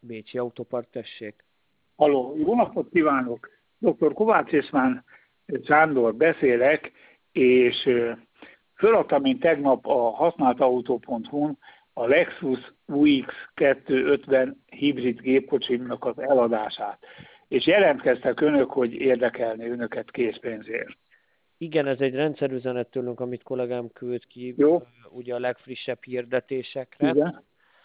Bécsi Autópark, tessék. Halló, jó napot kívánok! Dr. Kovács István Sándor beszélek, és föladtam én tegnap a használtautó.hu-n a Lexus UX 250 hibrid gépkocsimnak az eladását. És jelentkeztek önök, hogy érdekelni önöket készpénzért. Igen, ez egy rendszerüzenet tőlünk, amit kollégám küld ki, Jó? ugye a legfrissebb hirdetésekre. Igen.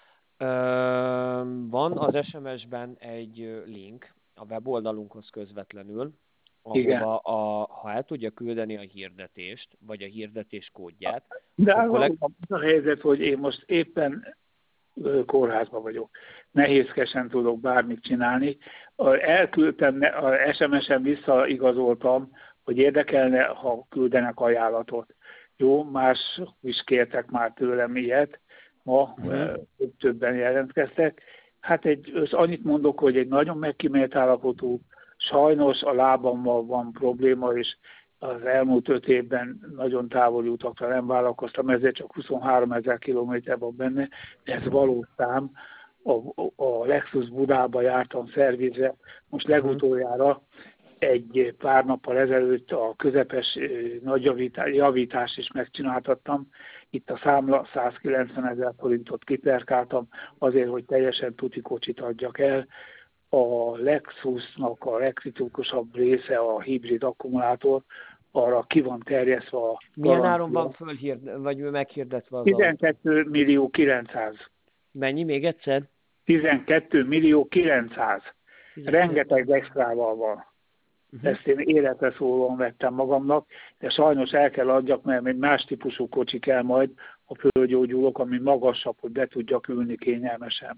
Van az SMS-ben egy link a weboldalunkhoz közvetlenül, Igen. ahova ha el tudja küldeni a hirdetést, vagy a hirdetés kódját. De az a helyzet, hogy én most éppen kórházban vagyok. Nehézkesen tudok bármit csinálni. Elküldtem, a SMS-en visszaigazoltam, hogy érdekelne, ha küldenek ajánlatot. Jó, más is kértek már tőlem ilyet. Ma többen jelentkeztek. Hát annyit mondok, hogy egy nagyon megkímélt állapotú, sajnos a lábammal van probléma, és az elmúlt 5 évben nagyon távoli utakra nem vállalkoztam, ezért csak 23 000 kilométer van benne, de ez valós szám. A Lexus Budába jártam szervizre, most legutoljára egy pár nappal ezelőtt a közepes nagy javítást is megcsináltattam. Itt a számla 190 000 forintot kiperkáltam azért, hogy teljesen tuti kocsit adjak el. A Lexusnak a legkritikusabb része a hibrid akkumulátor, arra ki van terjesztve a milyen áron van vagy meghirdetve az 12 millió 900. Mennyi még egyszer? 12 millió 900. Rengeteg extrával van. Ezt én életre szólóan vettem magamnak, de sajnos el kell adjak, mert egy más típusú kocsi kell majd a fölgyógyulók, ami magasabb, hogy be tudjak ülni kényelmesen.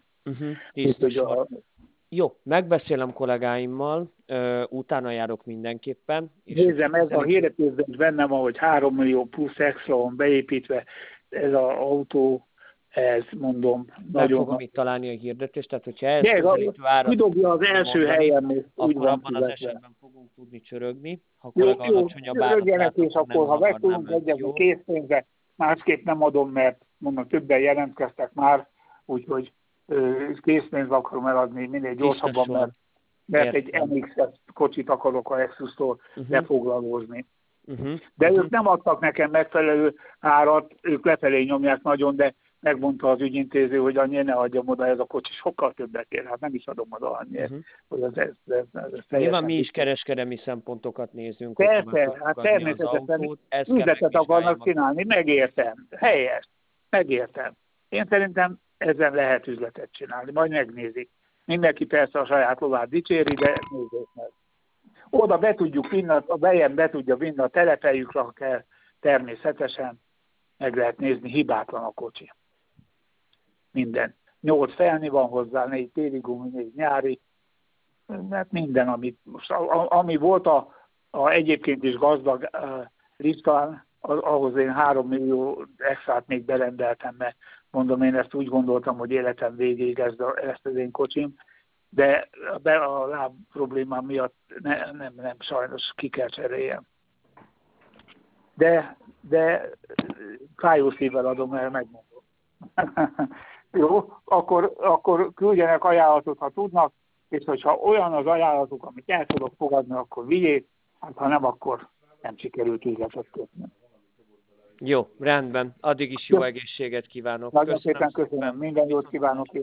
Jó, megbeszélem kollégáimmal, utána járok mindenképpen. És nézzem, ez a hirdetésben is benne van, hogy 3 millió plusz extra van beépítve, ez az autó, ez mondom, nagyon... fogom itt találni a hirdetést, tehát hogyha ehhez közelítő árat... Kidobja az első helyen, akkor abban az esetben fogunk tudni csörögni. Ha kollega alacsonyabb árat lát, és akkor ha meg tudunk egyezni készpénzre, másképp nem adom, mert mondom, többen jelentkeztek már, úgyhogy készpénzbe akarom eladni minél gyorsabban, mert egy MX-es kocsit akarok a Lexus-tól lefoglalózni. De ők nem adtak nekem megfelelő árat, ők lefelé nyomják nagyon, de megmondta az ügyintéző, hogy annyira ne adjam oda, ez a kocsi sokkal többet ér, hát nem is adom oda annyira. Nyilván mi is kereskedelmi szempontokat nézünk. Persze, hát természetesen üzletet akarnak csinálni, megértem, helyes, megértem. Én szerintem ezen lehet üzletet csinálni, majd megnézik. Mindenki persze a saját lovát dicséri, de nézzék meg. Oda be tudjuk vinni, a bejem be tudja vinni, a telepeljükre, ha kell, természetesen meg lehet nézni, hibátlan a kocsi. Minden. 8 felni van hozzá, 4 téli gumi, 4 nyári, mert minden, ami volt egyébként is gazdag listán, ahhoz én 3 millió extrát még berendeltem, mert mondom, én ezt úgy gondoltam, hogy életem végéig ezt az én kocsim, de a láb problémám miatt nem sajnos ki kell cseréljem. De fájó szívvel adom el, megmondom. Jó, akkor küldjenek ajánlatot, ha tudnak, és hogyha olyan az ajánlatok, amit el tudok fogadni, akkor vigyék, hát ha nem, akkor nem sikerült üzletet kötni. Jó, rendben. Addig is jó egészséget kívánok. Nagyon szépen köszönöm. Minden jót kívánok.